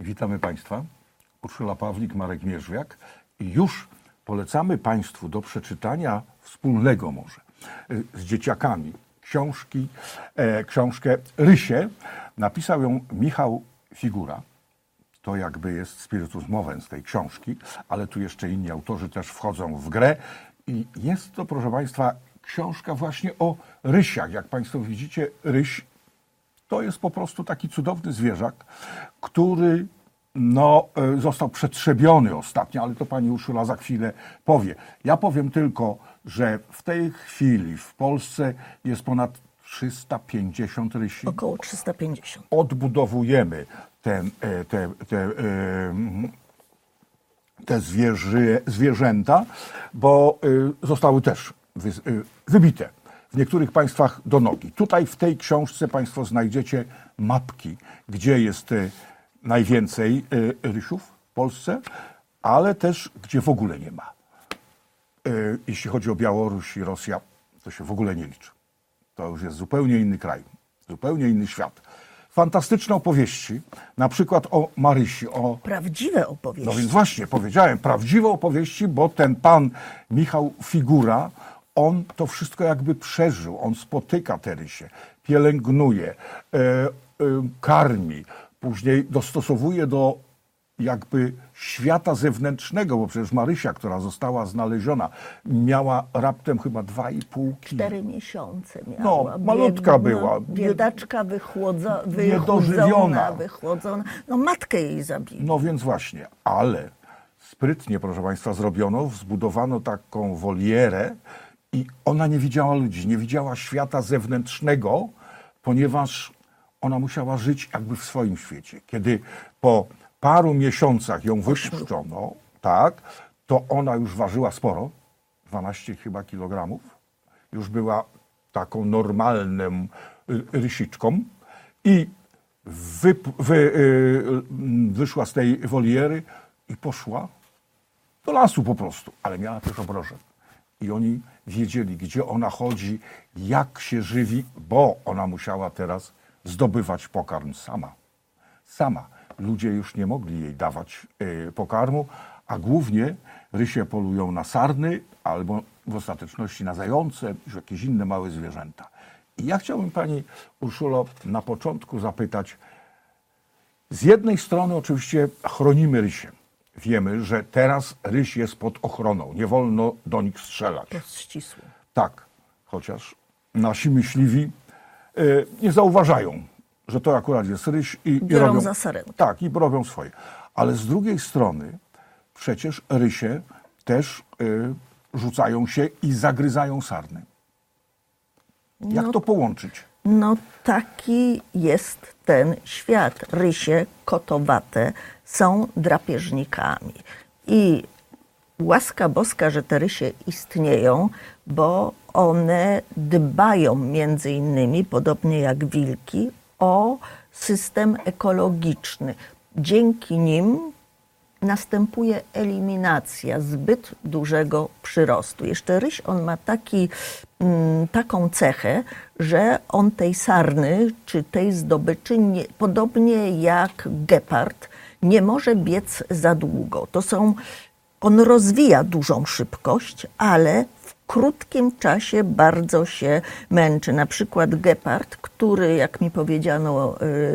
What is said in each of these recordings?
Witamy Państwa. Urszula Pawlik, Marek Mierzwiak. I już polecamy Państwu do przeczytania wspólnego może z dzieciakami książkę Rysie. Napisał ją Michał Figura. To jakby jest spiritus movens tej książki, ale tu jeszcze inni autorzy też wchodzą w grę. I jest to, proszę Państwa, książka właśnie o rysiach. Jak Państwo widzicie, ryś to jest po prostu taki cudowny zwierzak, który został przetrzebiony ostatnio, ale to pani Urszula za chwilę powie. Ja powiem tylko, że w tej chwili w Polsce jest ponad 350 rysi. Około 350. Odbudowujemy te zwierzęta, bo zostały też wybite w niektórych państwach do nogi. Tutaj w tej książce Państwo znajdziecie mapki, gdzie jest najwięcej rysiów w Polsce, ale też gdzie w ogóle nie ma. Jeśli chodzi o Białoruś i Rosję, to się w ogóle nie liczy. To już jest zupełnie inny kraj, zupełnie inny świat. Fantastyczne opowieści, na przykład o Marysi. Prawdziwe opowieści. No więc właśnie, powiedziałem, prawdziwe opowieści, bo ten pan Michał Figura, on to wszystko jakby przeżył. On spotyka te rysie, pielęgnuje, karmi, później dostosowuje do jakby świata zewnętrznego, bo przecież Marysia, która została znaleziona, miała raptem chyba 2,5 kg. 4 miesiące miała. No, malutka była. Biedaczka Niedożywiona. wychłodzona. No matkę jej zabili. No więc właśnie, ale sprytnie, proszę Państwa, zrobiono, zbudowano taką wolierę i ona nie widziała ludzi, nie widziała świata zewnętrznego, ponieważ ona musiała żyć jakby w swoim świecie. Kiedy po paru miesiącach ją wypuszczono, tak, to ona już ważyła sporo, 12 chyba kilogramów. Już była taką normalną rysiczką i wyszła z tej woliery i poszła do lasu po prostu, ale miała też obrożek. I oni wiedzieli, gdzie ona chodzi, jak się żywi, bo ona musiała teraz zdobywać pokarm sama. Ludzie już nie mogli jej dawać pokarmu, a głównie rysie polują na sarny albo w ostateczności na zające, już jakieś inne małe zwierzęta. I ja chciałbym pani Urszulo na początku zapytać, z jednej strony oczywiście chronimy rysie. Wiemy, że teraz ryś jest pod ochroną, nie wolno do nich strzelać. To jest ścisłe. Tak, chociaż nasi myśliwi nie zauważają, że to akurat jest ryś i robią za sarenkę. Tak, i robią swoje. Ale z drugiej strony przecież rysie też rzucają się i zagryzają sarny. Jak to połączyć? No taki jest ten świat. Rysie kotowate są drapieżnikami. I łaska boska, że te rysie istnieją, bo one dbają między innymi, podobnie jak wilki, o system ekologiczny. Dzięki nim następuje eliminacja zbyt dużego przyrostu. Jeszcze ryś, on ma taką cechę, że on tej sarny czy tej zdobyczy, podobnie jak gepard, nie może biec za długo. On rozwija dużą szybkość, ale w krótkim czasie bardzo się męczy. Na przykład gepard, który, jak mi powiedziano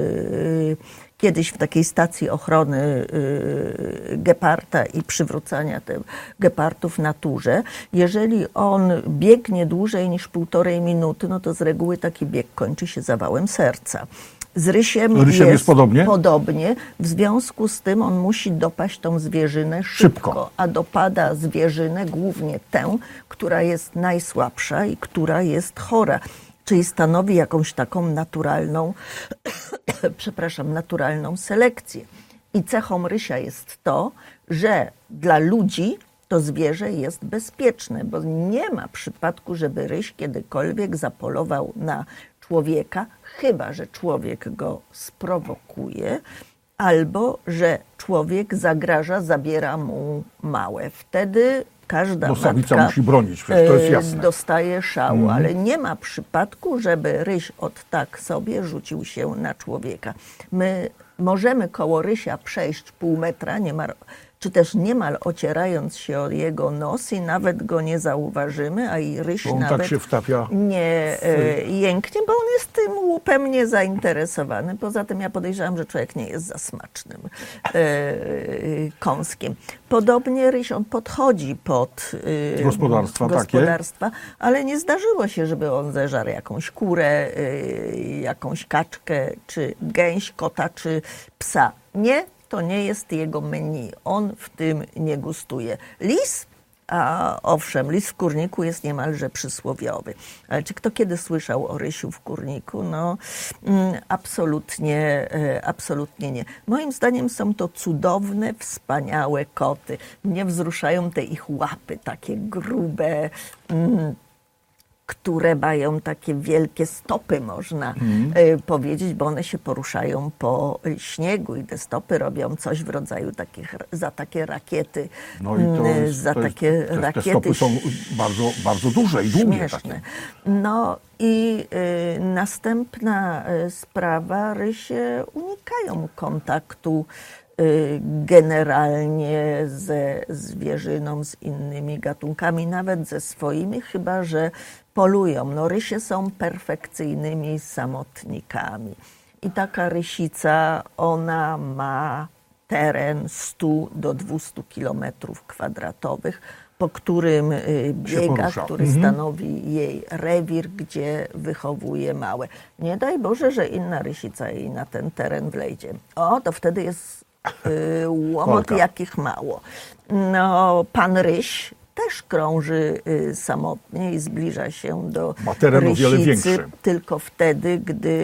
kiedyś w takiej stacji ochrony geparda i przywrócania tych gepardów w naturze, jeżeli on biegnie dłużej niż 1,5 minuty, no to z reguły taki bieg kończy się zawałem serca. Z rysiem jest podobnie. W związku z tym on musi dopaść tą zwierzynę szybko, a dopada zwierzynę głównie tę, która jest najsłabsza i która jest chora. Czyli stanowi jakąś taką naturalną selekcję. I cechą rysia jest to, że dla ludzi to zwierzę jest bezpieczne, bo nie ma przypadku, żeby ryś kiedykolwiek zapolował na człowieka, chyba że człowiek go sprowokuje, albo że człowiek zabiera mu małe. Wtedy każda samica matka musi bronić, przecież to jest jasne. Dostaje szału, ale nie ma przypadku, żeby ryś tak sobie rzucił się na człowieka. My możemy koło Rysia przejść pół metra, czy też niemal ocierając się o jego nos i nawet go nie zauważymy, a i Ryś On nawet tak się wtapia nie jęknie, bo on jest tym łupem niezainteresowany. Poza tym ja podejrzewam, że człowiek nie jest za smacznym kąskiem. Podobnie Ryś, on podchodzi pod gospodarstwa, ale nie zdarzyło się, żeby on zeżarł jakąś kurę, jakąś kaczkę, czy gęś, kota, czy psa. Nie. To nie jest jego menu. On w tym nie gustuje. Lis, a owszem, lis w kurniku jest niemalże przysłowiowy. Ale czy kto kiedy słyszał o rysiu w kurniku? No, absolutnie nie. Moim zdaniem są to cudowne, wspaniałe koty. Mnie wzruszają te ich łapy, takie grube, które mają takie wielkie stopy, można powiedzieć, bo one się poruszają po śniegu i te stopy robią coś w rodzaju za takie rakiety. No i te stopy są bardzo, bardzo duże i długie. Śmieszne. Takie. No i następna sprawa, rysie unikają kontaktu generalnie ze zwierzyną, z innymi gatunkami, nawet ze swoimi, chyba że polują. No, rysie są perfekcyjnymi samotnikami. I taka rysica, ona ma teren 100 do 200 kilometrów kwadratowych, po którym biega, który stanowi jej rewir, gdzie wychowuje małe. Nie daj Boże, że inna rysica jej na ten teren wlejdzie. O, to wtedy jest łomot, jakich mało. No, pan ryś też krąży samotnie i zbliża się do rysicy tylko wtedy,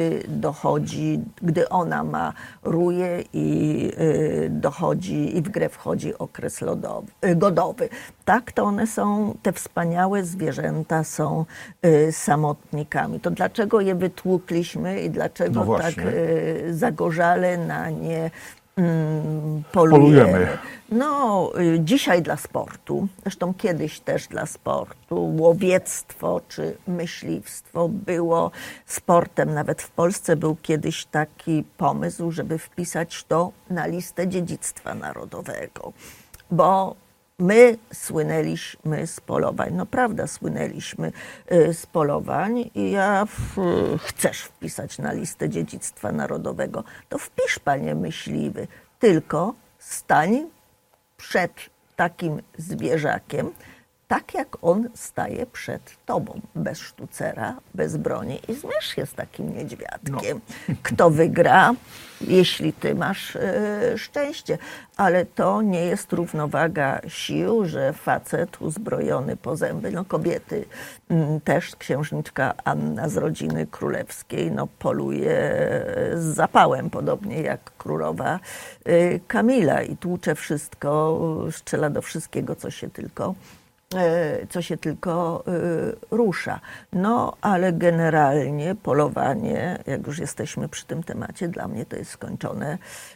gdy ona ma ruje i dochodzi i w grę wchodzi okres godowy. Tak, to one są, te wspaniałe zwierzęta są samotnikami. To dlaczego je wytłukliśmy i dlaczego tak zagorzale na nie polujemy? No, dzisiaj dla sportu, zresztą kiedyś też dla sportu. Łowiectwo czy myśliwstwo było sportem. Nawet w Polsce był kiedyś taki pomysł, żeby wpisać to na listę dziedzictwa narodowego, bo my słynęliśmy z polowań. No prawda, słynęliśmy z polowań i chcesz wpisać na listę dziedzictwa narodowego, to wpisz, panie myśliwy, tylko stań przed takim zwierzakiem, tak jak on staje przed tobą, bez sztucera, bez broni i zmierz się z takim niedźwiadkiem. No. Kto wygra, jeśli ty masz szczęście. Ale to nie jest równowaga sił, że facet uzbrojony po zęby, no kobiety też, księżniczka Anna z rodziny królewskiej, no poluje z zapałem, podobnie jak królowa Kamila i tłucze wszystko, strzela do wszystkiego, co się tylko rusza. No, ale generalnie polowanie, jak już jesteśmy przy tym temacie, dla mnie to jest skończone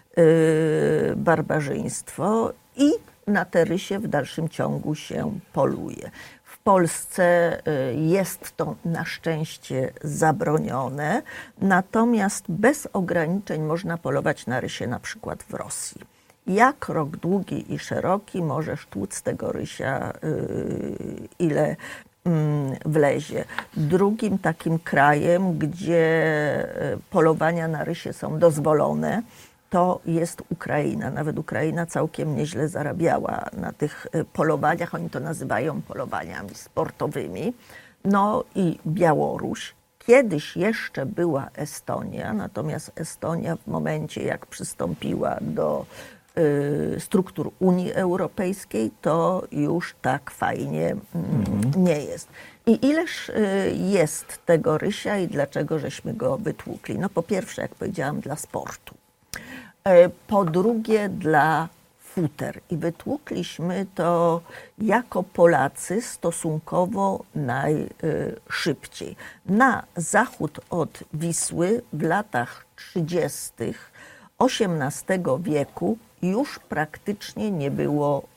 barbarzyństwo i na te rysie w dalszym ciągu się poluje. W Polsce jest to na szczęście zabronione, natomiast bez ograniczeń można polować na rysie na przykład w Rosji. Jak rok długi i szeroki możesz tłuc tego rysia, ile wlezie. Drugim takim krajem, gdzie polowania na rysie są dozwolone, to jest Ukraina. Nawet Ukraina całkiem nieźle zarabiała na tych polowaniach. Oni to nazywają polowaniami sportowymi. No i Białoruś. Kiedyś jeszcze była Estonia, natomiast Estonia w momencie, jak przystąpiła do struktur Unii Europejskiej, to już tak fajnie nie jest. I ileż jest tego rysia i dlaczego żeśmy go wytłukli? No po pierwsze, jak powiedziałam, dla sportu. Po drugie, dla futer. I wytłukliśmy to jako Polacy stosunkowo najszybciej. Na zachód od Wisły w latach 30. XVIII wieku już praktycznie nie było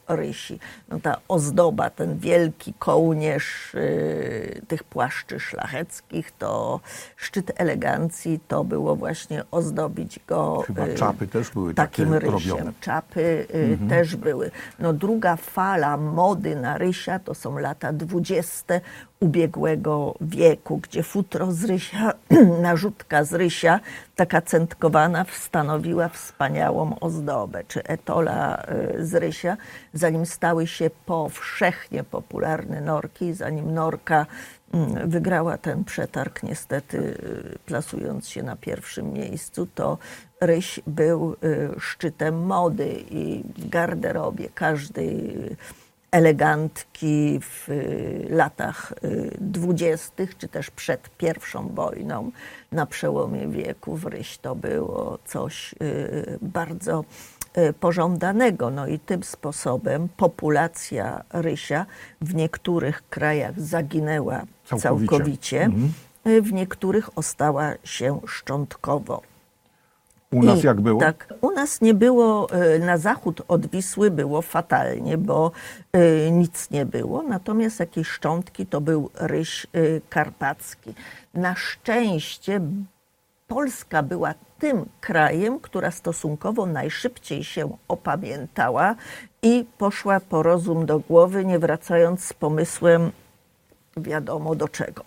rysi. No ta ozdoba, ten wielki kołnierz tych płaszczy szlacheckich, to szczyt elegancji, to było właśnie ozdobić go Chyba czapy też były takim takie rysiem. robione. Czapy też były. No druga fala mody na rysia to są lata 20. ubiegłego wieku, gdzie futro z rysia, narzutka z rysia, taka centkowana, stanowiła wspaniałą ozdobę, czy etola z rysia, zanim stały się powszechnie popularne norki, zanim norka wygrała ten przetarg, niestety plasując się na pierwszym miejscu, to ryś był szczytem mody i w garderobie każdej elegantki w latach 20., czy też przed I wojną na przełomie wieków ryś to było coś bardzo pożądanego. No i tym sposobem populacja rysia w niektórych krajach zaginęła całkowicie. W niektórych ostała się szczątkowo. U nas jak było? Tak, u nas nie było, na zachód od Wisły było fatalnie, bo nic nie było, natomiast jakieś szczątki to był ryś karpacki. Na szczęście Polska była tym krajem, która stosunkowo najszybciej się opamiętała i poszła po rozum do głowy, nie wracając z pomysłem wiadomo do czego.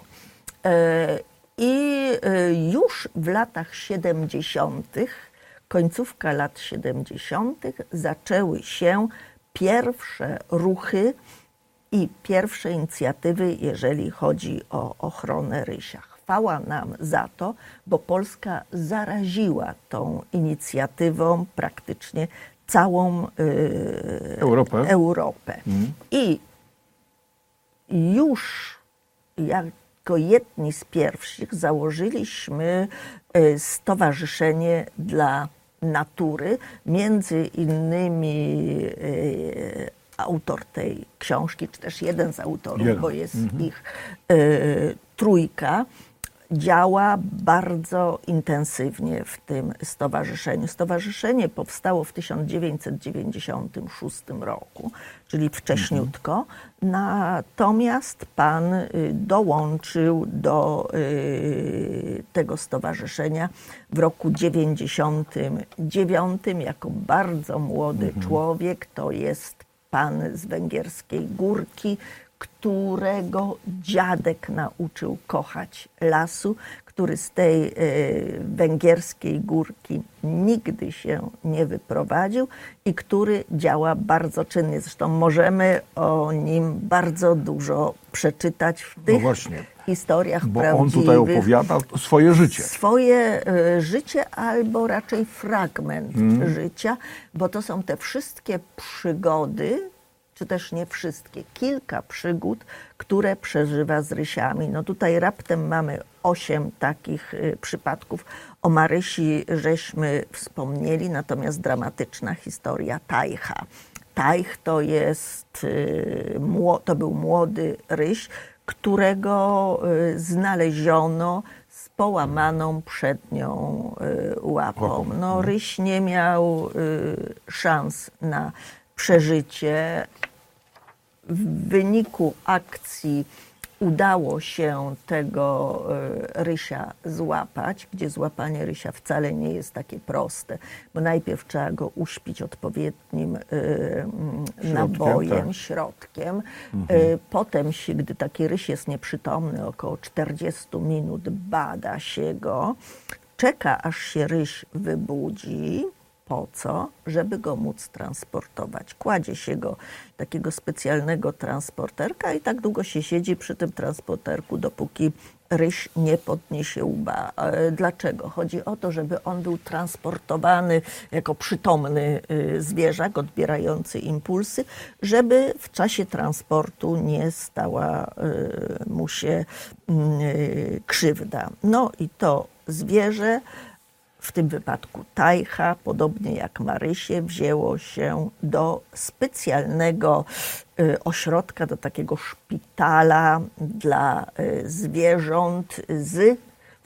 I już w latach 70., końcówka lat 70., zaczęły się pierwsze ruchy i pierwsze inicjatywy, jeżeli chodzi o ochronę rysia. Chwała nam za to, bo Polska zaraziła tą inicjatywą praktycznie całą Europę. I już jako jedni z pierwszych założyliśmy Stowarzyszenie dla Natury. Między innymi autor tej książki, czy też jeden z autorów, bo jest ich trójka, działa bardzo intensywnie w tym stowarzyszeniu. Stowarzyszenie powstało w 1996 roku, czyli wcześniutko. Natomiast pan dołączył do tego stowarzyszenia w roku 1999 jako bardzo młody człowiek. To jest pan z Węgierskiej Górki, którego dziadek nauczył kochać lasu, który z tej Węgierskiej Górki nigdy się nie wyprowadził i który działa bardzo czynnie. Zresztą możemy o nim bardzo dużo przeczytać w tych historiach prawdziwych. Bo on tutaj opowiada swoje życie. Swoje życie albo raczej fragment życia, bo to są te wszystkie przygody, czy też nie wszystkie, kilka przygód, które przeżywa z rysiami. No tutaj raptem mamy 8 takich przypadków. O Marysi żeśmy wspomnieli, natomiast dramatyczna historia Tajcha. Tajch to był młody ryś, którego znaleziono z połamaną przednią łapą. No, ryś nie miał szans na przeżycie. W wyniku akcji udało się tego rysia złapać, gdzie złapanie rysia wcale nie jest takie proste, bo najpierw trzeba go uśpić odpowiednim nabojem, środkiem. Potem, gdy taki ryś jest nieprzytomny, około 40 minut bada się go, czeka aż się ryś wybudzi. Po co? Żeby go móc transportować. Kładzie się go takiego specjalnego transporterka i tak długo się siedzi przy tym transporterku, dopóki ryś nie podniesie łba. Dlaczego? Chodzi o to, żeby on był transportowany jako przytomny zwierzak odbierający impulsy, żeby w czasie transportu nie stała mu się krzywda. No i to zwierzę, w tym wypadku Tajcha, podobnie jak Marysię, wzięło się do specjalnego ośrodka, do takiego szpitala dla zwierząt z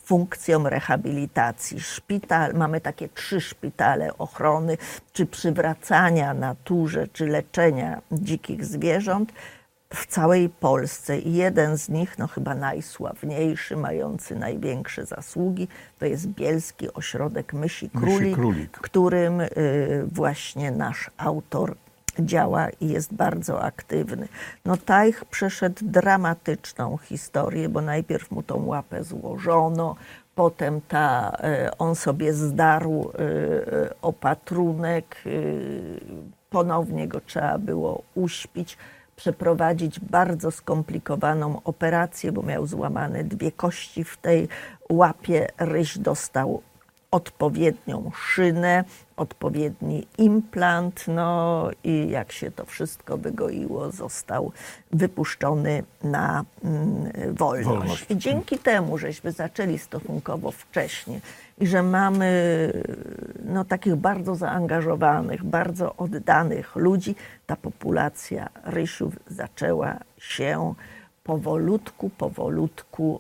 funkcją rehabilitacji. Mamy takie 3 szpitale ochrony, czy przywracania naturze, czy leczenia dzikich zwierząt w całej Polsce. I jeden z nich, no chyba najsławniejszy, mający największe zasługi, to jest Bielski Ośrodek Mysi Królik, w którym właśnie nasz autor działa i jest bardzo aktywny. No Tajch przeszedł dramatyczną historię, bo najpierw mu tą łapę złożono, potem on sobie zdarł opatrunek, ponownie go trzeba było uśpić, przeprowadzić bardzo skomplikowaną operację, bo miał złamane 2 kości w tej łapie. Ryś dostał odpowiednią szynę, odpowiedni implant, no i jak się to wszystko wygoiło, został wypuszczony na wolność. I dzięki temu, żeśmy zaczęli stosunkowo wcześnie i że mamy no, takich bardzo zaangażowanych, bardzo oddanych ludzi, ta populacja rysiów zaczęła się powolutku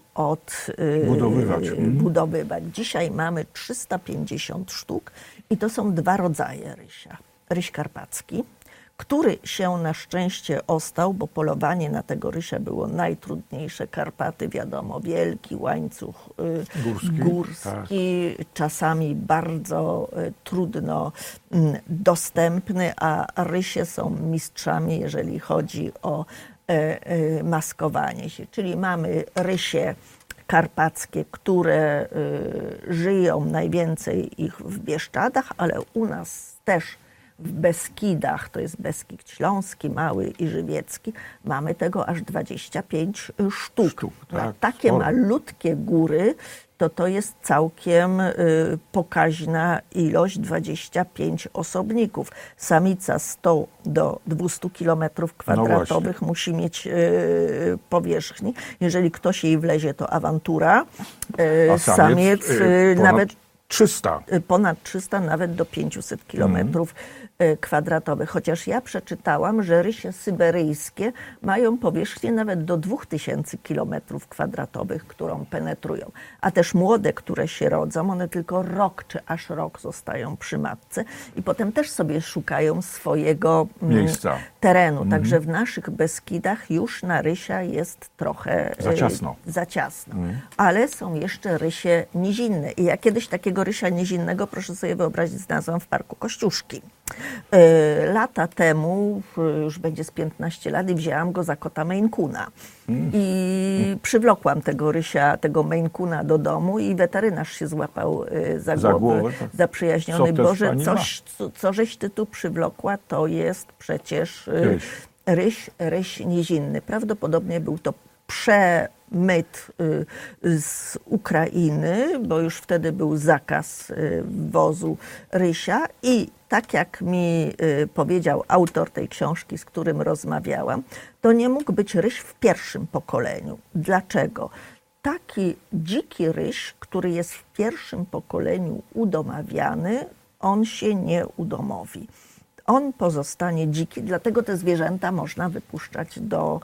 budowywać. Dzisiaj mamy 350 sztuk i to są 2 rodzaje rysia. Ryś karpacki, który się na szczęście ostał, bo polowanie na tego rysia było najtrudniejsze. Karpaty, wiadomo, wielki łańcuch górski, czasami bardzo trudno dostępny, a rysie są mistrzami, jeżeli chodzi o maskowanie się. Czyli mamy rysie karpackie, które żyją, najwięcej ich w Bieszczadach, ale u nas też w Beskidach, to jest Beskid Śląski, Mały i Żywiecki, mamy tego aż 25 sztuk. Tak, takie malutkie góry, to jest całkiem pokaźna ilość, 25 osobników. Samica 100 do 200 km² musi mieć powierzchni. Jeżeli ktoś jej wlezie, to awantura. A samiec nawet 300. Ponad 300, nawet do 500 km². Chociaż ja przeczytałam, że rysie syberyjskie mają powierzchnię nawet do 2000 km², którą penetrują. A też młode, które się rodzą, one tylko rok czy aż rok zostają przy matce i potem też sobie szukają swojego terenu. Także w naszych Beskidach już na rysia jest trochę za ciasno. Ale są jeszcze rysie nizinne. I ja kiedyś takiego rysia nizinnego, proszę sobie wyobrazić, znalazłam w Parku Kościuszki. Lata temu, już będzie z 15 lat, i wzięłam go za kota Maine Coona. I przywlokłam tego rysia, tego Maine Coona do domu i weterynarz się złapał za głowę. Zaprzyjaźniony. Boże, co żeś ty tu przywlokła, to jest przecież ryś nizinny. Prawdopodobnie był to przemyt z Ukrainy, bo już wtedy był zakaz wwozu rysia i tak jak mi powiedział autor tej książki, z którym rozmawiałam, to nie mógł być ryś w pierwszym pokoleniu. Dlaczego? Taki dziki ryś, który jest w pierwszym pokoleniu udomawiany, on się nie udomowi. On pozostanie dziki, dlatego te zwierzęta można wypuszczać do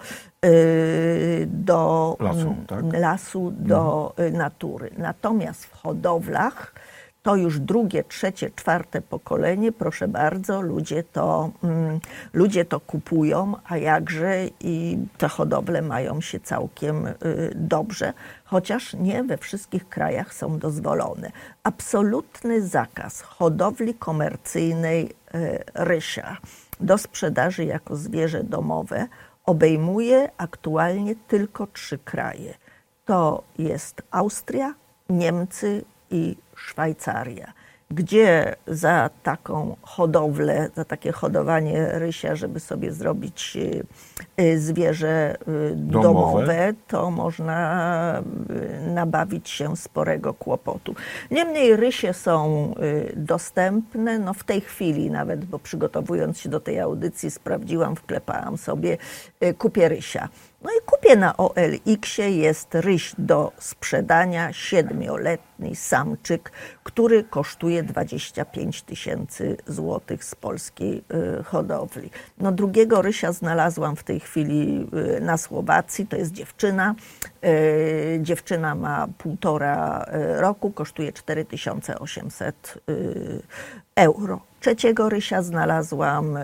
lasu, do natury. Natomiast w hodowlach to już 2., 3., 4. pokolenie, proszę bardzo, ludzie to kupują, a jakże i te hodowle mają się całkiem dobrze, chociaż nie we wszystkich krajach są dozwolone. Absolutny zakaz hodowli komercyjnej rysia do sprzedaży jako zwierzę domowe obejmuje aktualnie tylko 3 kraje. To jest Austria, Niemcy i Szwajcaria, gdzie za taką hodowlę, za takie hodowanie rysia, żeby sobie zrobić zwierzę domowe, to można nabawić się sporego kłopotu. Niemniej rysie są dostępne, no w tej chwili nawet, bo przygotowując się do tej audycji sprawdziłam, wklepałam sobie, kupię rysia. No i kupię na OLX-ie, jest ryś do sprzedania, 7-letni samczyk, który kosztuje 25 000 złotych z polskiej hodowli. No drugiego rysia znalazłam w tej chwili na Słowacji, to jest dziewczyna. Dziewczyna ma 1,5 roku, kosztuje 4800 euro. Trzeciego rysia znalazłam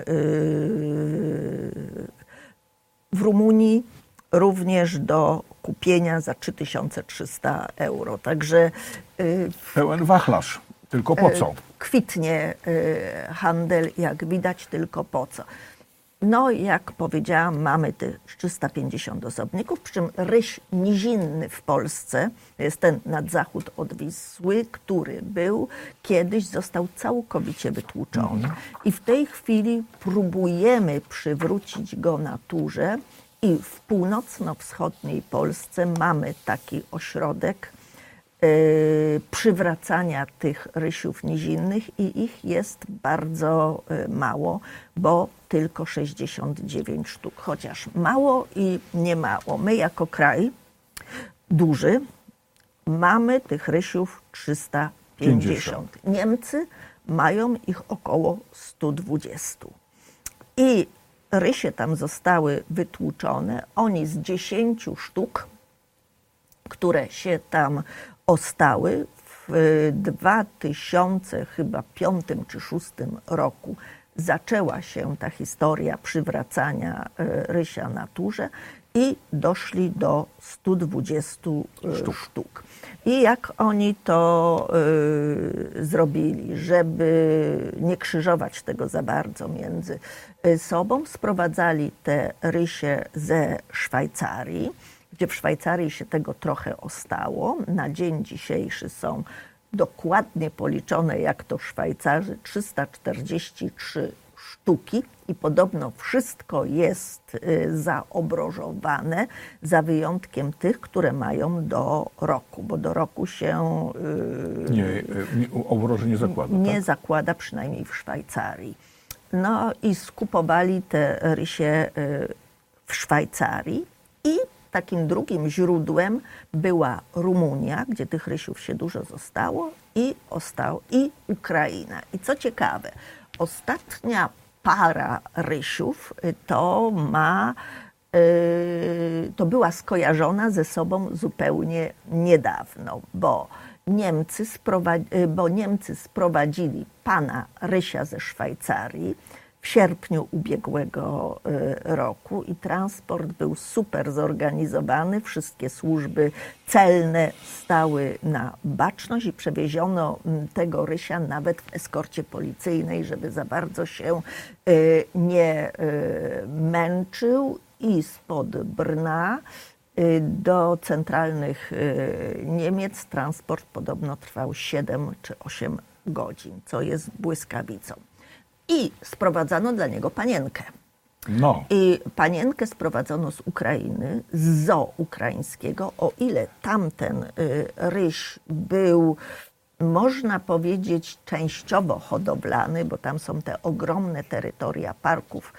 w Rumunii, również do kupienia za 3300 euro. Także pełen wachlarz. Tylko po co? Kwitnie handel, jak widać, tylko po co. No, jak powiedziałam, mamy tych 350 osobników, przy czym ryś nizinny w Polsce, jest ten nad zachód od Wisły, który był, kiedyś został całkowicie wytłuczony. I w tej chwili próbujemy przywrócić go naturze i w północno-wschodniej Polsce mamy taki ośrodek przywracania tych rysiów nizinnych i ich jest bardzo mało, bo tylko 69 sztuk. Chociaż mało i nie mało. My jako kraj duży mamy tych rysiów 350. Niemcy mają ich około 120. I rysie tam zostały wytłuczone. Oni z 10 sztuk, które się tam ostały, w 2005 czy 2006 roku zaczęła się ta historia przywracania rysia naturze i doszli do 120 sztuk. I jak oni to zrobili, żeby nie krzyżować tego za bardzo między sobą, sprowadzali te rysie ze Szwajcarii, gdzie w Szwajcarii się tego trochę ostało. Na dzień dzisiejszy są dokładnie policzone, jak to Szwajcarzy, 343 sztuki i podobno wszystko jest zaobrożowane, za wyjątkiem tych, które mają do roku, bo do roku się obroży nie zakłada. Nie tak? zakłada, przynajmniej w Szwajcarii. No i skupowali te rysie w Szwajcarii i takim drugim źródłem była Rumunia, gdzie tych rysiów się dużo zostało i Ukraina. I co ciekawe, ostatnia para rysiów to była skojarzona ze sobą zupełnie niedawno, bo Niemcy sprowadzili pana rysia ze Szwajcarii w sierpniu ubiegłego roku i transport był super zorganizowany. Wszystkie służby celne stały na baczność i przewieziono tego rysia nawet w eskorcie policyjnej, żeby za bardzo się nie męczył. I spod Brna do centralnych Niemiec transport podobno trwał 7 czy 8 godzin, co jest błyskawicą. I sprowadzano dla niego panienkę. No. I panienkę sprowadzono z Ukrainy, z zoo ukraińskiego. O ile tamten ryś był, można powiedzieć, częściowo hodowlany, bo tam są te ogromne terytoria parków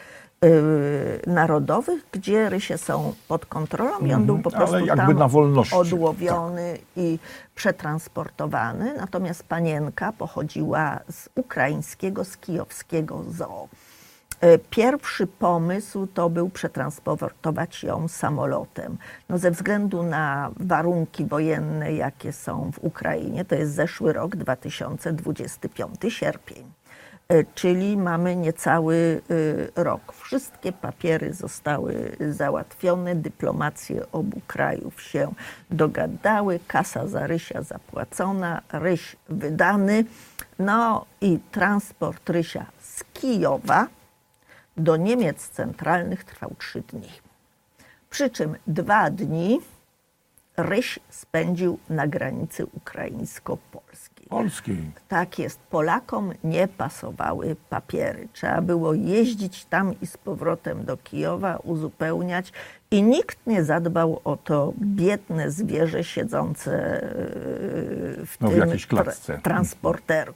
narodowych, gdzie rysie są pod kontrolą i on był po prostu tam na wolności. odłowiony i przetransportowany. Natomiast panienka pochodziła z ukraińskiego, z kijowskiego zoo. Pierwszy pomysł to był przetransportować ją samolotem. No ze względu na warunki wojenne, jakie są w Ukrainie, to jest zeszły rok, 2025, sierpień. Czyli mamy niecały rok. Wszystkie papiery zostały załatwione, dyplomacje obu krajów się dogadały, kasa za rysia zapłacona, ryś wydany. No i transport rysia z Kijowa do Niemiec centralnych trwał 3 dni. Przy czym 2 dni ryś spędził na granicy ukraińsko-polskiej. Tak jest. Polakom nie pasowały papiery. Trzeba było jeździć tam i z powrotem do Kijowa, uzupełniać i nikt nie zadbał o to biedne zwierzę siedzące w tym jakiejś klatce. Transporterku.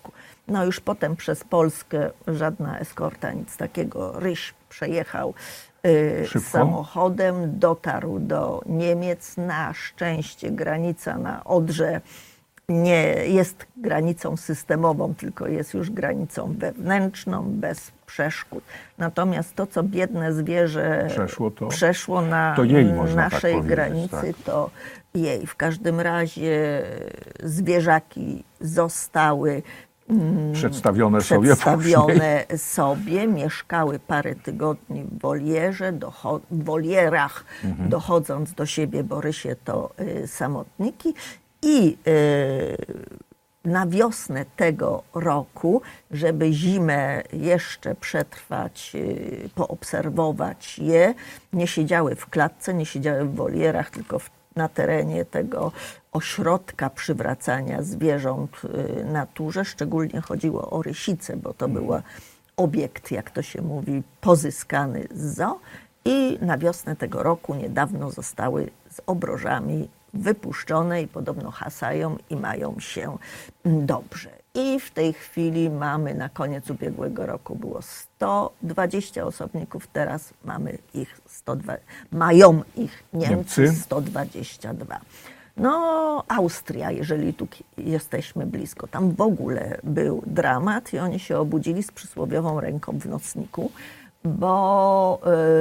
No już potem przez Polskę żadna eskorta, nic takiego. Ryś przejechał samochodem, dotarł do Niemiec. Na szczęście granica na Odrze nie jest granicą systemową, tylko jest już granicą wewnętrzną, bez przeszkód. Natomiast to, co biedne zwierzę przeszło na naszej granicy, to jej. W każdym razie zwierzaki zostały przedstawione sobie, mieszkały parę tygodni w wolierach, dochodząc do siebie, bo rysie to samotniki. I na wiosnę tego roku, żeby zimę jeszcze przetrwać, poobserwować je, nie siedziały w klatce, nie siedziały w wolierach, tylko na terenie tego ośrodka przywracania zwierząt naturze. Szczególnie chodziło o rysice, bo to był obiekt, jak to się mówi, pozyskany z zoo. I na wiosnę tego roku niedawno zostały z obrożami wypuszczone i podobno hasają i mają się dobrze. I w tej chwili mamy, na koniec ubiegłego roku było 120 osobników, teraz mamy ich mają ich Niemcy 122. No Austria, jeżeli tu jesteśmy blisko, tam w ogóle był dramat i oni się obudzili z przysłowiową ręką w nocniku, bo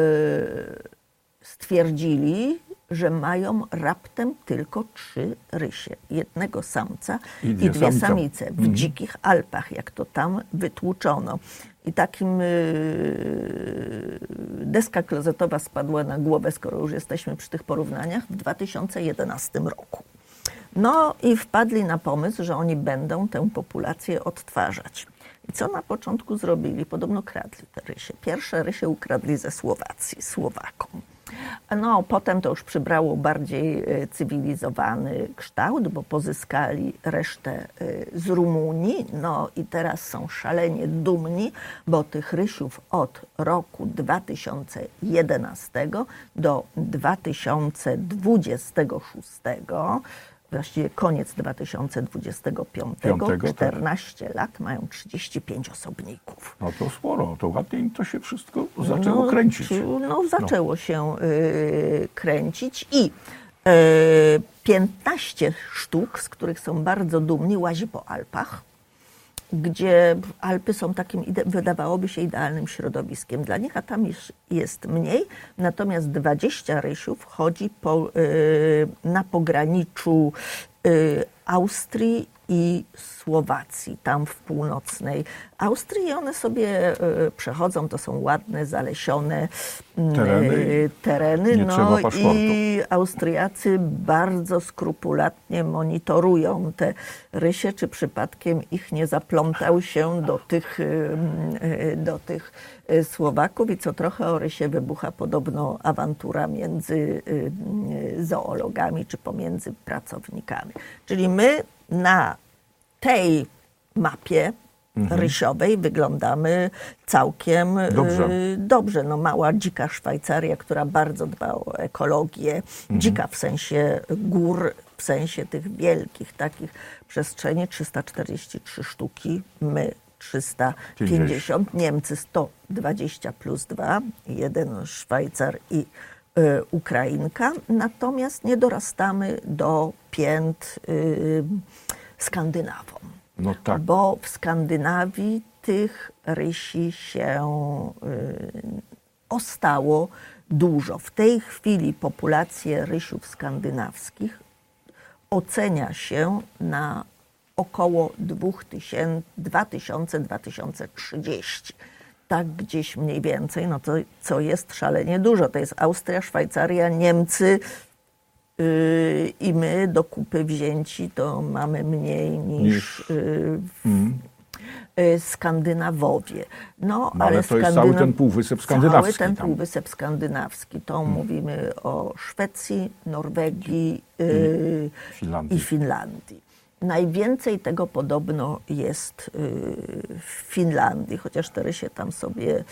stwierdzili, że mają raptem tylko 3 rysie. Jednego samca i 2 samice w dzikich Alpach, jak to tam wytłuczono. I takim deska klozetowa spadła na głowę, skoro już jesteśmy przy tych porównaniach, w 2011 roku. No i wpadli na pomysł, że oni będą tę populację odtwarzać. I co na początku zrobili? Podobno kradli te rysie. Pierwsze rysie ukradli ze Słowacji, Słowakom. No, potem to już przybrało bardziej cywilizowany kształt, bo pozyskali resztę z Rumunii. No i teraz są szalenie dumni, bo tych rysiów od roku 2011 do 2026, właściwie koniec 2025, 14 lat, mają 35 osobników. No to sporo, to ładnie im to się wszystko zaczęło kręcić. No zaczęło się kręcić i 15 sztuk, z których są bardzo dumni, łazi po Alpach, gdzie Alpy są takim, wydawałoby się, idealnym środowiskiem dla nich, a tam jest mniej. Natomiast 20 rysiów chodzi na pograniczu Austrii i Słowacji, tam w północnej Austrii. I one sobie przechodzą, to są ładne, zalesione tereny. No i Austriacy bardzo skrupulatnie monitorują te rysie, czy przypadkiem ich nie zaplątał się do tych Słowaków. I co trochę o rysie wybucha podobno awantura między zoologami, czy pomiędzy pracownikami. Czyli my na tej mapie rysiowej wyglądamy całkiem dobrze. No, mała dzika Szwajcaria, która bardzo dba o ekologię. Dzika w sensie gór, w sensie tych wielkich takich przestrzeni, 343 sztuki, my 350, Niemcy 120 plus 2, 1 Szwajcar i Ukrainka. Natomiast nie dorastamy do pięt Skandynawom. No tak. Bo w Skandynawii tych rysi się ostało dużo. W tej chwili populację rysiów skandynawskich ocenia się na około 2000-2030. Tak gdzieś mniej więcej, no to co jest szalenie dużo. To jest Austria, Szwajcaria, Niemcy i my do kupy wzięci to mamy mniej niż Skandynawowie. No, ale to jest cały ten półwysep skandynawski. Cały ten półwysep skandynawski. To mówimy o Szwecji, Norwegii i Finlandii. Najwięcej tego podobno jest w Finlandii, chociaż te rysie tam sobie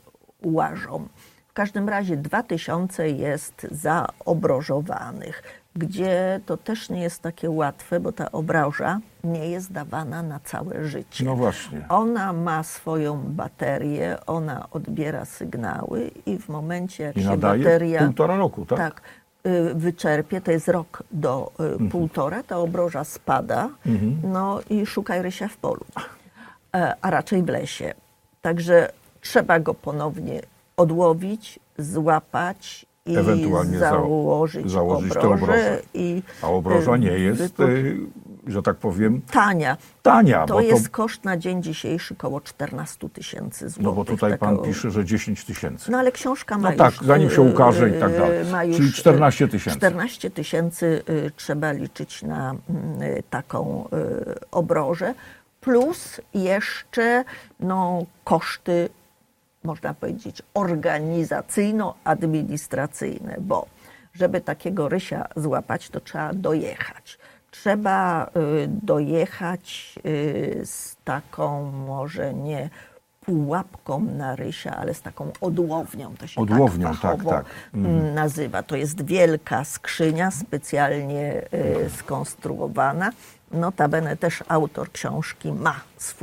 łażą. W każdym razie 2000 jest zaobrożowanych. gdzie to też nie jest takie łatwe, bo ta obroża nie jest dawana na całe życie. No właśnie. Ona ma swoją baterię, ona odbiera sygnały i w momencie, jak I się nadaje bateria... 1,5 roku, tak? Tak, wyczerpie, to jest rok do półtora, ta obroża spada, no i szukaj rysia w polu, a raczej w lesie. Także trzeba go ponownie odłowić, złapać i ewentualnie założyć tę obrożę. A obroża nie jest, że tak powiem, tania. To jest koszt na dzień dzisiejszy około 14 000 złotych. No bo tutaj pan pisze, że 10 000. No ale książka ma no już... tak, zanim się ukaże i tak dalej. Czyli 14 000. 14 000 trzeba liczyć na taką obrożę. Plus jeszcze koszty, można powiedzieć, organizacyjno-administracyjne, bo żeby takiego rysia złapać, to trzeba dojechać. Trzeba dojechać z taką, może nie pułapką na rysia, ale z taką odłownią. To się odłownią, tak nazywa. To jest wielka skrzynia, specjalnie skonstruowana. Notabene też autor książki ma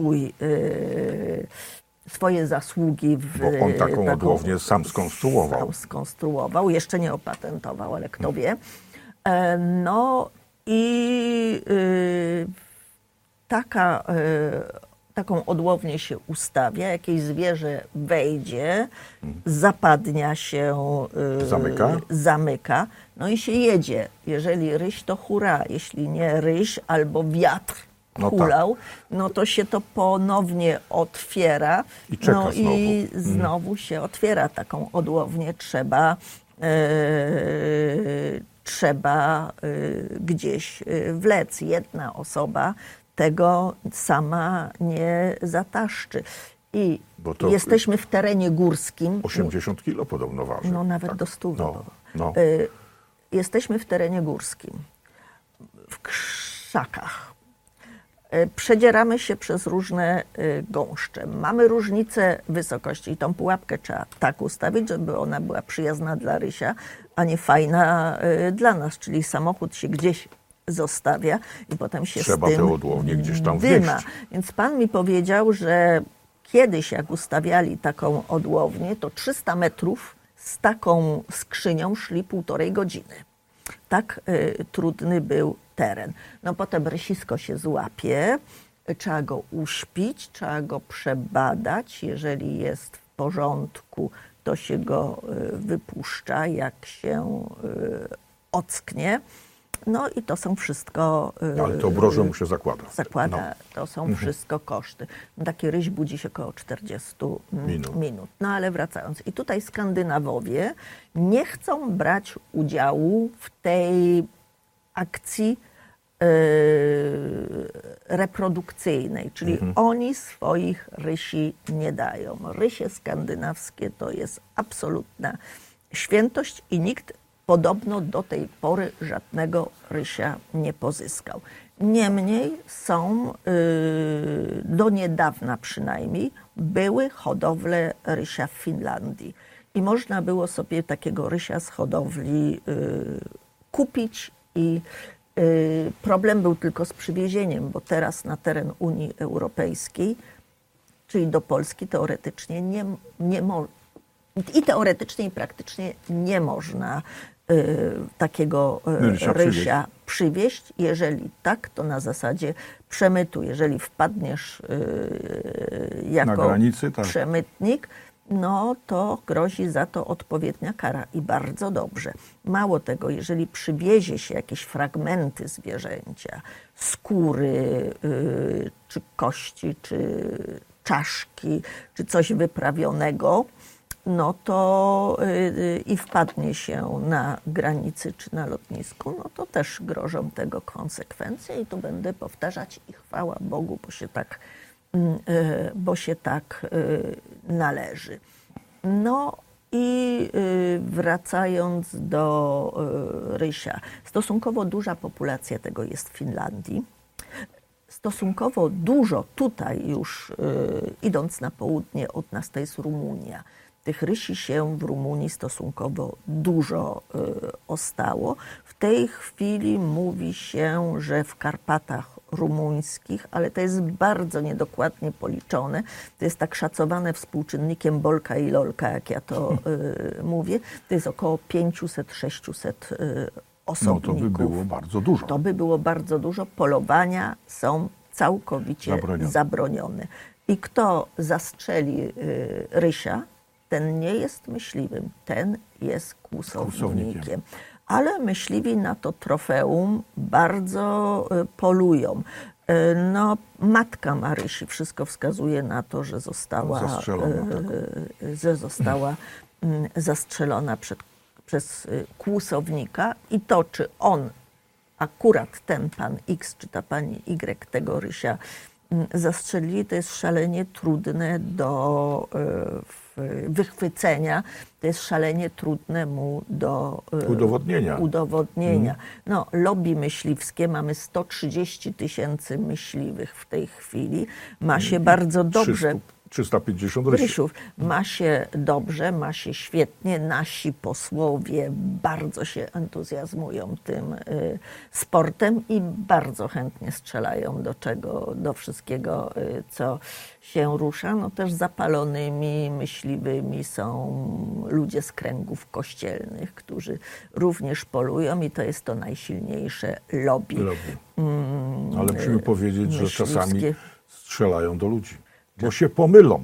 swoje zasługi bo on taką odłownię sam skonstruował. Sam skonstruował, jeszcze nie opatentował, ale kto wie. No i taką odłownię się ustawia, jakieś zwierzę wejdzie, zapadnia się, zamyka, no i się jedzie. Jeżeli ryś, to hura, jeśli nie ryś albo wiatr hulał, no to się to ponownie otwiera. I czeka i znowu się otwiera taką odłownię. Trzeba gdzieś wlec. Jedna osoba tego sama nie zataszczy. I jesteśmy w terenie górskim. 80 kilo podobno waży. No nawet do 100. Jesteśmy w terenie górskim, w krzakach. Przedzieramy się przez różne gąszcze. Mamy różnice wysokości i tą pułapkę trzeba tak ustawić, żeby ona była przyjazna dla rysia, a nie fajna dla nas. Czyli samochód się gdzieś zostawia i potem się trzeba z tym tę odłownię gdzieś tam dyma. wnieść. Więc pan mi powiedział, że kiedyś jak ustawiali taką odłownię, to 300 metrów z taką skrzynią szli 1,5 godziny. Tak trudny był teren. No potem rysisko się złapie, trzeba go uśpić, trzeba go przebadać. Jeżeli jest w porządku, to się go wypuszcza, jak się ocknie. No i to są wszystko... Ale to obrożę mu się zakłada. To są wszystko koszty. Taki ryś budzi się około 40 minut. No ale wracając. I tutaj Skandynawowie nie chcą brać udziału w tej akcji reprodukcyjnej, czyli oni swoich rysi nie dają. Rysie skandynawskie to jest absolutna świętość i nikt podobno do tej pory żadnego rysia nie pozyskał. Niemniej są, do niedawna przynajmniej, były hodowle rysia w Finlandii. I można było sobie takiego rysia z hodowli kupić i problem był tylko z przywiezieniem, bo teraz na teren Unii Europejskiej, czyli do Polski teoretycznie teoretycznie i praktycznie nie można takiego rysia przywieźć. Jeżeli tak, to na zasadzie przemytu. Jeżeli wpadniesz jako przemytnik, no to grozi za to odpowiednia kara i bardzo dobrze. Mało tego, jeżeli przywiezie się jakieś fragmenty zwierzęcia, skóry, czy kości, czy czaszki, czy coś wyprawionego, no to i wpadnie się na granicy czy na lotnisku, no to też grożą tego konsekwencje i tu będę powtarzać i chwała Bogu, bo się tak należy. No i wracając do rysia, stosunkowo duża populacja tego jest w Finlandii. Stosunkowo dużo tutaj już, idąc na południe od nas, to jest Rumunia. Tych rysi się w Rumunii stosunkowo dużo ostało. W tej chwili mówi się, że w Karpatach rumuńskich, ale to jest bardzo niedokładnie policzone. To jest tak szacowane współczynnikiem Bolka i Lolka, jak ja to mówię. To jest około 500-600 osobników. No to by było bardzo dużo. To by było bardzo dużo. Polowania są całkowicie zabronione. I kto zastrzeli rysia, ten nie jest myśliwym, ten jest kłusownikiem. Ale myśliwi na to trofeum bardzo polują. No, matka Marysi, wszystko wskazuje na to, że została zastrzelona przez kłusownika i to, czy on, akurat ten pan X, czy ta pani Y tego rysia zastrzelili, to jest szalenie trudne do wychwycenia. To jest szalenie trudne mu do udowodnienia. No, lobby myśliwskie, mamy 130 000 myśliwych w tej chwili. Ma się bardzo dobrze. 350 rysiów. Ma się dobrze, ma się świetnie. Nasi posłowie bardzo się entuzjazmują tym sportem i bardzo chętnie strzelają do wszystkiego, co się rusza. No też zapalonymi myśliwymi są ludzie z kręgów kościelnych, którzy również polują i to jest to najsilniejsze lobby. Ale musimy powiedzieć, że czasami strzelają do ludzi. Bo się pomylą.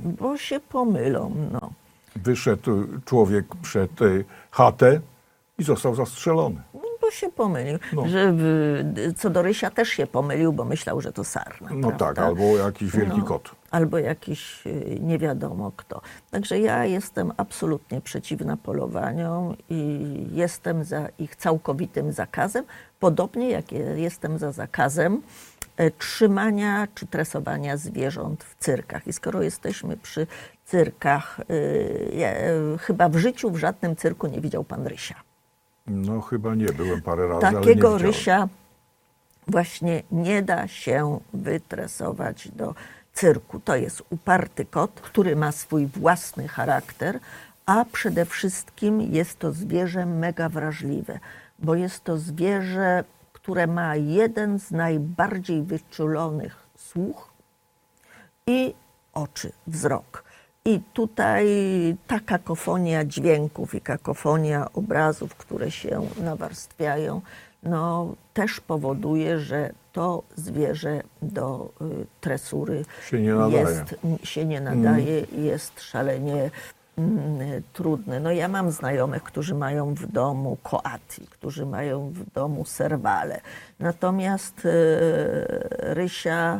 No. Wyszedł człowiek przed chatę i został zastrzelony. Bo się pomylił. No. Co do rysia też się pomylił, bo myślał, że to sarna. No prawda? Tak, albo jakiś wielki kot. Albo jakiś nie wiadomo kto. Także ja jestem absolutnie przeciwna polowaniom i jestem za ich całkowitym zakazem. Podobnie jak jestem za zakazem trzymania czy tresowania zwierząt w cyrkach. I skoro jesteśmy przy cyrkach, chyba w życiu w żadnym cyrku nie widział pan rysia. No chyba nie, byłem parę razy, Takiego ale nie rysia właśnie nie da się wytresować do cyrku. To jest uparty kot, który ma swój własny charakter, a przede wszystkim jest to zwierzę mega wrażliwe, bo jest to zwierzę, które ma jeden z najbardziej wyczulonych słuch i oczy, wzrok. I tutaj ta kakofonia dźwięków i kakofonia obrazów, które się nawarstwiają, no, też powoduje, że to zwierzę do tresury się nie nadaje i jest szalenie trudny. No ja mam znajomych, którzy mają w domu koati, którzy mają w domu serwale. Natomiast rysia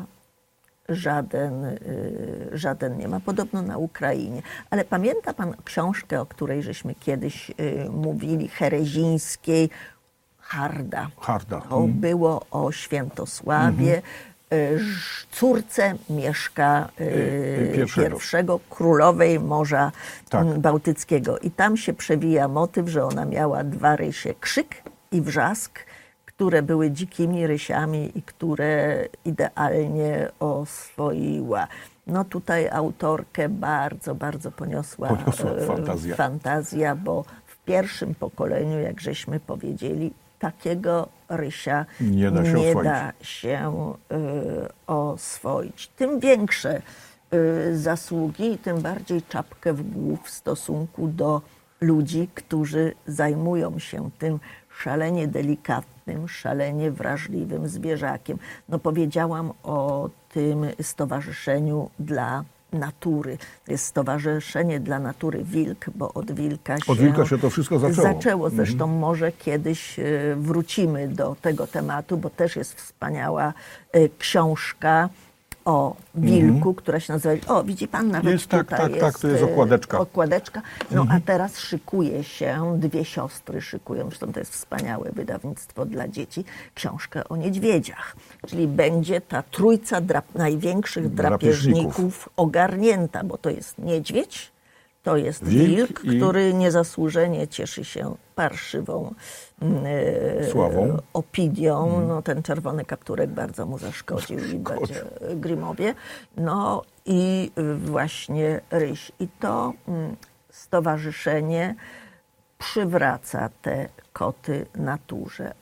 żaden nie ma. Podobno na Ukrainie. Ale pamięta pan książkę, o której żeśmy kiedyś mówili, Herezińskiej, Harda. To było o Świętosławie, córce Mieszka I, królowej Morza Bałtyckiego. I tam się przewija motyw, że ona miała dwa rysie, Krzyk i Wrzask, które były dzikimi rysiami i które idealnie oswoiła. No tutaj autorkę bardzo, bardzo poniosła fantazja, bo w pierwszym pokoleniu, jak żeśmy powiedzieli, takiego rysia nie da się oswoić. Tym większe zasługi i tym bardziej czapkę w głów w stosunku do ludzi, którzy zajmują się tym szalenie delikatnym, szalenie wrażliwym zwierzakiem. No powiedziałam o tym Stowarzyszeniu dla Natury. To jest Stowarzyszenie dla Natury Wilk, bo od wilka się to wszystko zaczęło. Zresztą może kiedyś wrócimy do tego tematu, bo też jest wspaniała książka o wilku, która się nazywa... O, widzi pan, nawet jest, tutaj tak, to jest okładeczka. No a teraz szykuje się, dwie siostry szykują, zresztą to jest wspaniałe wydawnictwo dla dzieci, książkę o niedźwiedziach. Czyli będzie ta trójca największych drapieżników ogarnięta, bo to jest niedźwiedź, to jest wilk, który niezasłużenie cieszy się parszywą sławą, opinią. No, ten czerwony kapturek bardzo mu zaszkodził Grimowie. No i właśnie ryś. I to stowarzyszenie przywraca te koty naturze.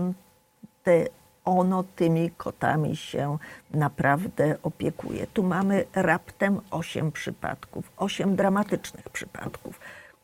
Ono tymi kotami się naprawdę opiekuje. Tu mamy raptem 8 przypadków, 8 dramatycznych przypadków.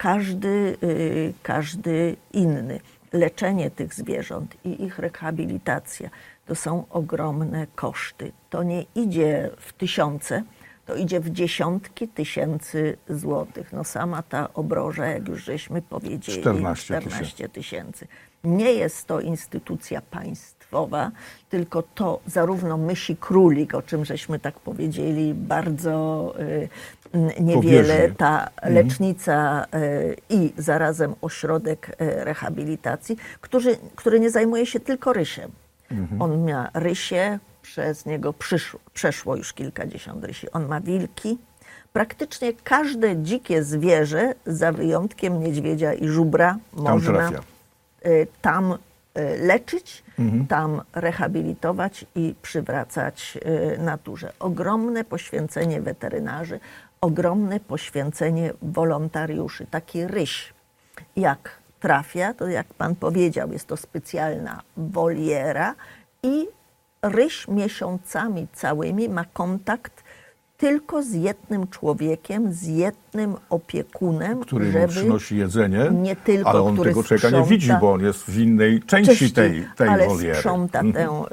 Każdy inny. Leczenie tych zwierząt i ich rehabilitacja to są ogromne koszty. To nie idzie w tysiące, to idzie w dziesiątki tysięcy złotych. No sama ta obroża, jak już żeśmy powiedzieli, 14 tysięcy. Nie jest to instytucja państwowa, tylko to zarówno Mysi Królik, o czym żeśmy tak powiedzieli, bardzo niewiele, ta lecznica i zarazem ośrodek rehabilitacji, który nie zajmuje się tylko rysiem. On ma rysie, przez niego przeszło już kilkadziesiąt rysi. On ma wilki. Praktycznie każde dzikie zwierzę, za wyjątkiem niedźwiedzia i żubra, można tam leczyć, tam rehabilitować i przywracać naturze. Ogromne poświęcenie weterynarzy, ogromne poświęcenie wolontariuszy. Taki ryś, jak trafia, to jak pan powiedział, jest to specjalna woliera i ryś miesiącami całymi ma kontakt tylko z jednym człowiekiem, z jednym opiekunem, który mu przynosi jedzenie, nie tylko, ale on tego człowieka nie widzi, bo on jest w innej części tej ale woliery. Sprząta tę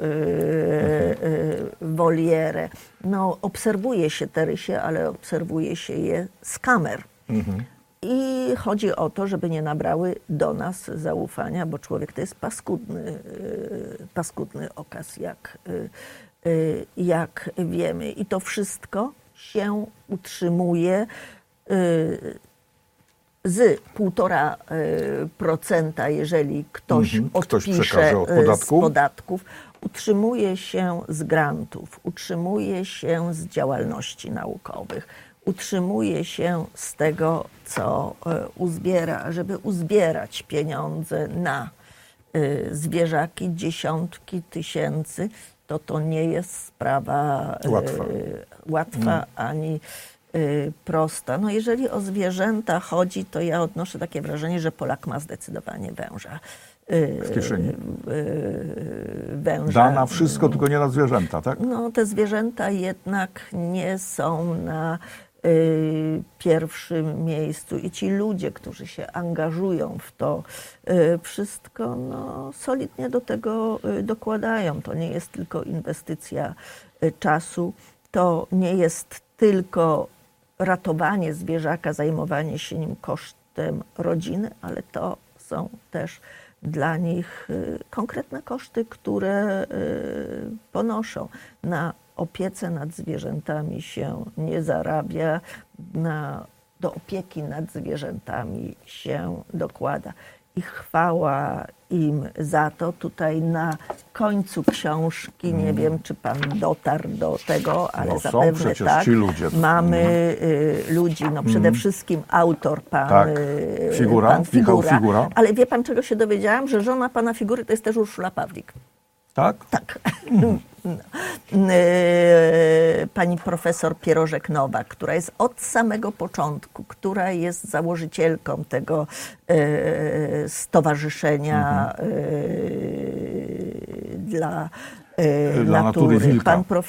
wolierę. No, obserwuje się te rysie, ale obserwuje się je z kamer. I chodzi o to, żeby nie nabrały do nas zaufania, bo człowiek to jest paskudny okaz, jak wiemy. I to wszystko się utrzymuje z 1,5%, jeżeli ktoś odpisze z podatków, utrzymuje się z grantów, utrzymuje się z działalności naukowych, utrzymuje się z tego, co uzbiera, żeby uzbierać pieniądze na zwierzaki, dziesiątki tysięcy, to nie jest sprawa łatwa ani prosta. No jeżeli o zwierzęta chodzi, to ja odnoszę takie wrażenie, że Polak ma zdecydowanie węża. W kieszeni. Węża. Da na wszystko, tylko nie na zwierzęta, tak? No te zwierzęta jednak nie są na pierwszym miejscu i ci ludzie, którzy się angażują w to wszystko, no, solidnie do tego dokładają. To nie jest tylko inwestycja czasu, to nie jest tylko ratowanie zwierzaka, zajmowanie się nim kosztem rodziny, ale to są też dla nich konkretne koszty, które ponoszą. Na opiece nad zwierzętami się nie zarabia, do opieki nad zwierzętami się dokłada. I chwała im za to. Tutaj na końcu książki, nie wiem, czy pan dotarł do tego, ale zapewne tak. Ci ludzie. Mamy ludzi, no przede wszystkim autor, pan Figura. Ale wie pan, czego się dowiedziałam? Że żona pana Figury to jest też Urszula Pawlik. Tak? Tak. Pani profesor Pierożek-Nowak, która jest od samego początku, która jest założycielką tego stowarzyszenia dla natury wilka.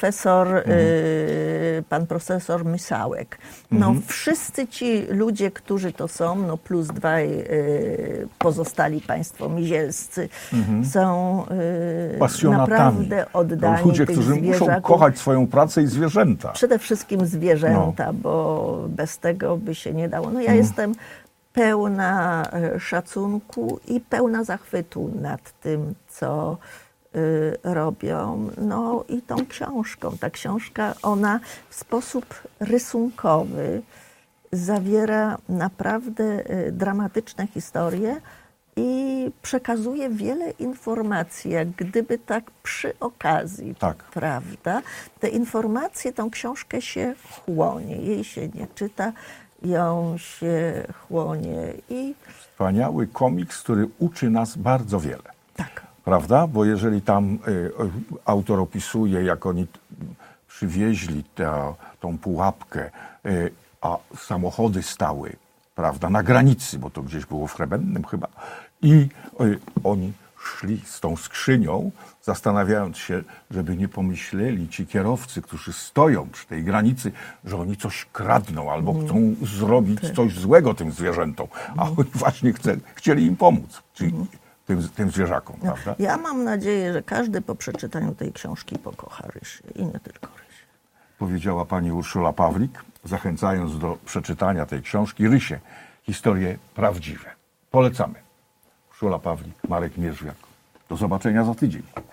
Pan profesor Mysałek. No, wszyscy ci ludzie, którzy to są, no plus dwaj pozostali państwo mizielscy, są naprawdę oddani ludzie, którzy muszą kochać swoją pracę i zwierzęta. Przede wszystkim zwierzęta, bo bez tego by się nie dało. No ja jestem pełna szacunku i pełna zachwytu nad tym, co robią. No i tą książką. Ta książka, ona w sposób rysunkowy zawiera naprawdę dramatyczne historie i przekazuje wiele informacji, jak gdyby tak przy okazji, prawda? Te informacje, tą książkę się chłonie, jej się nie czyta, ją się chłonie i... Wspaniały komiks, który uczy nas bardzo wiele. Tak. Prawda? Bo jeżeli tam autor opisuje, jak oni przywieźli tą pułapkę, a samochody stały prawda, na granicy, bo to gdzieś było w Hrebennem chyba. I oni szli z tą skrzynią, zastanawiając się, żeby nie pomyśleli ci kierowcy, którzy stoją przy tej granicy, że oni coś kradną albo chcą zrobić coś złego tym zwierzętom. A oni właśnie chcieli im pomóc, czyli tym zwierzakom, prawda? Ja mam nadzieję, że każdy po przeczytaniu tej książki pokocha Rysię i nie tylko Rysię. Powiedziała pani Urszula Pawlik, zachęcając do przeczytania tej książki. Rysie, historie prawdziwe. Polecamy. Urszula Pawlik, Marek Mierzwiak. Do zobaczenia za tydzień.